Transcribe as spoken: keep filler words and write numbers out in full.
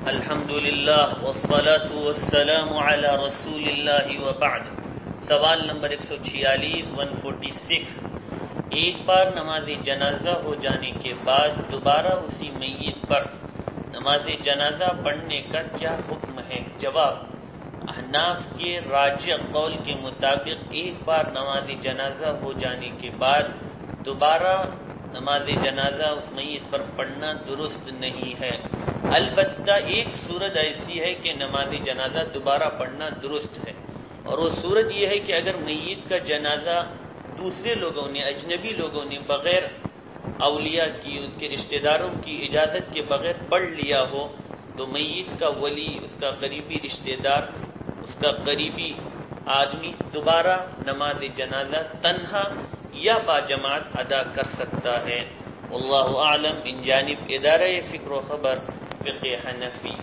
الحمدللہ والصلاة والسلام علی رسول اللہ وبعد۔ سوال نمبر ایک سو چھیالیس ون فورٹی سکس، ایک بار نماز جنازہ ہو جانے کے بعد دوبارہ اسی میت پر نماز جنازہ پڑھنے کا کیا حکم ہے؟ جواب، احناف کے راجح قول کے مطابق ایک بار نماز جنازہ ہو جانے کے بعد دوبارہ نماز جنازہ اس میت پر پڑھنا درست نہیں ہے۔ البتہ ایک صورت ایسی ہے کہ نماز جنازہ دوبارہ پڑھنا درست ہے، اور وہ صورت یہ ہے کہ اگر میت کا جنازہ دوسرے لوگوں نے، اجنبی لوگوں نے بغیر اولیاء کی، ان کے رشتہ داروں کی اجازت کے بغیر پڑھ لیا ہو تو میت کا ولی، اس کا قریبی رشتہ دار، اس کا قریبی آدمی دوبارہ نماز جنازہ تنہا یا باجماعت ادا کر سکتا ہے۔ واللہ اعلم۔ من جانب ادارہ فکر و خبر فقہ حنفی۔